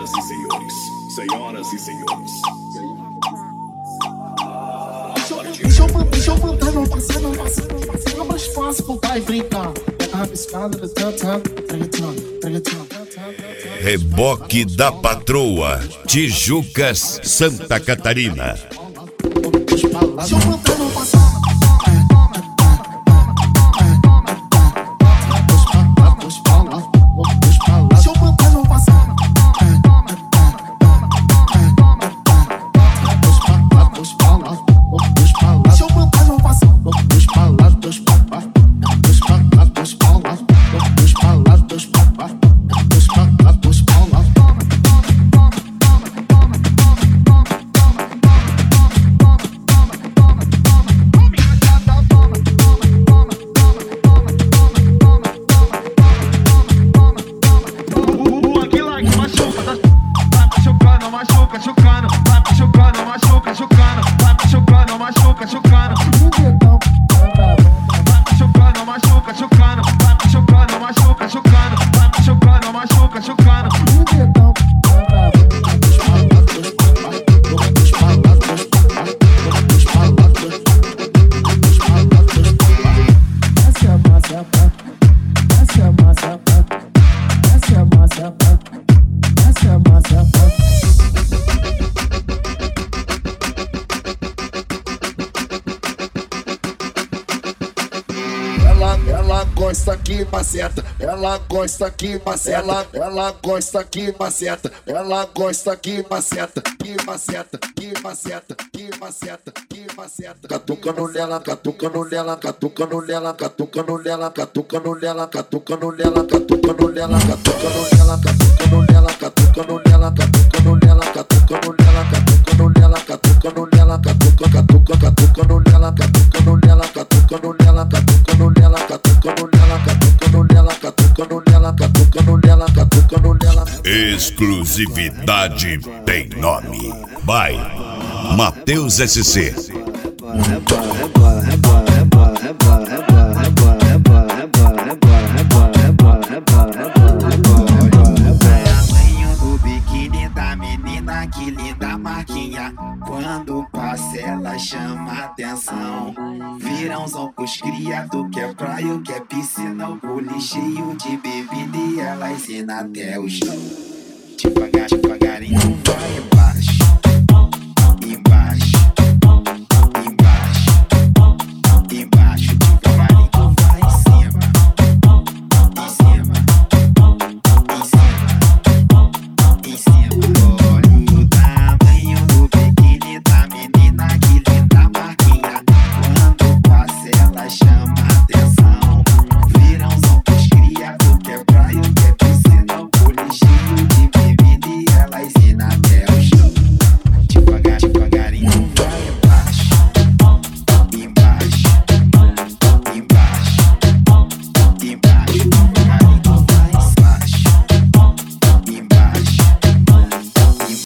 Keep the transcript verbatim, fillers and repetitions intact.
Senhoras e senhores, senhoras e senhores. Deixa eu, deixa eu mandar, não passar, não passar, não passar. É mais fácil voltar e brincar. Reboque da Patroa, Tijucas, Santa Catarina. Deixa eu mandar, não passar. Ela gosta que maceta, ela gosta que maceta, ela gosta que maceta, ela gosta que maceta, que maceta, que maceta, que maceta, que maceta. Catucando nela, catucando nela, catucando nela, catucando nela, catucando nela, catucando nela, catucando nela, catucando nela, catucando nela, catucando nela, catucando nela, catucando nela, catucando nela, catucando nela, catuca, catuca, catucando nela, catucando nela, catucando nela, catucando nela, catucando nela, catucando nela, catucando nela, catucando nela, catucando nela. Exclusividade tem nome. Vai, Matheus S C. O biquíni da menina, que linda marquinha. Quando passa ela chama atenção. Virãozão pros criados, que é praia, que é piscina. O bule cheio de bebida e ela ensina até o chão. Devagar, devagarinho vai